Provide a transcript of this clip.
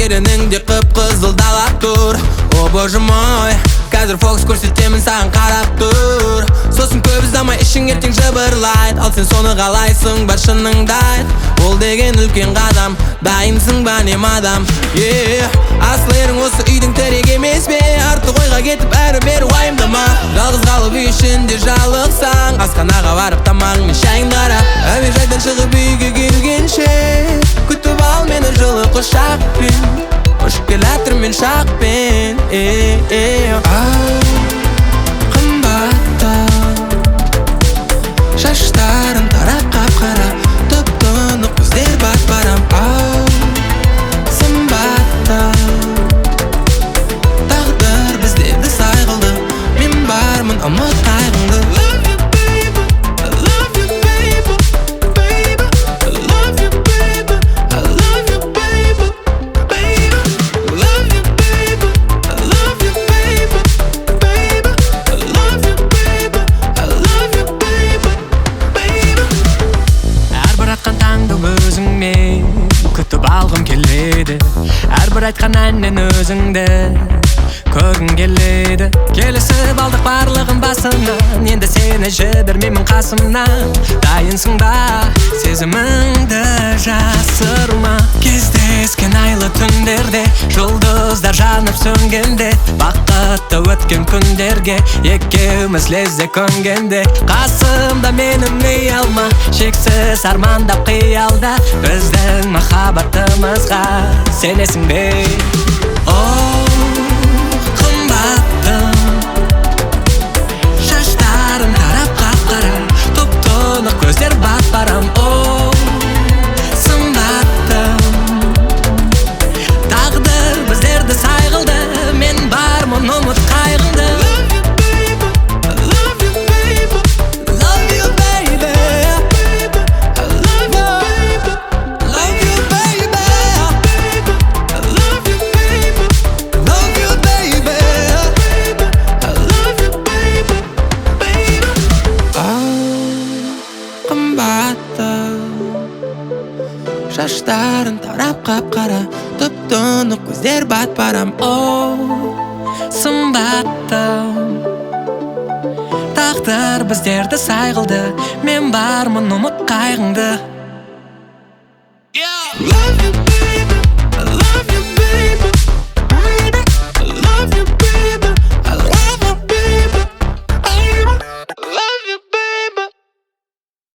пәтереніңде қып-қызыл дала тұр. О боже мой, қазір фокус көрсетемін саған қарап тұр. Сосын көп ұзамай ішің ертең жыбырлайды. Ал сен соны қалайсың, бар шыныңды айт. Ол деген үлкен қадам, дайынсың ба не мадам? Асыл ерің осы үйдің тірек емес пе? Артық ойға кетіп әрі-бері уайымдама. Жалғыз қалып үй ішінде жалықсаң, асханаға барып тамағыңмен шайыңды қара. Әуежайдан шығып үйге келгенше күтіп ал мені жылы құшақпен. Ұшып келатыр мен шақпен. Қымбатты шаштарың тарап қап-қара, тұп-тұнық көздер бат-барам. Сымбатты тағдыр біздерді сай қылды. Мен бармын ұмыт қайғыңды. Күтіп алғым келеді, әрбір айтқан әннен өзіңді көргім келеді. Келісіп алдық барлығын басынан, енді сені жібермеймін қасымнан. Дайынсың ба сезіміңді жасырма? Кездескен айлы түндерде, жұлдыздар жанып сөнгенде, бақытты өткен күндерге екеуміз лезде көнгенде. Қасымда менің ұялма, шексіз армандап қиялда біздің махаббатымызға сенесің бе? Қымбаттым шаштарың тарап қап-қара, тұп-тұнық көздер бат-барам. Сымбаттым тағдыр біздерді сай қылды. Мен бармын ұмыт қайғыңды. Шаштарың тарап қап-қара, тұп-тұнық көздер бат-барам. Сымбаттым тағдыр біздерді сай қылды. Мен бармын ұмыт қайғыңды.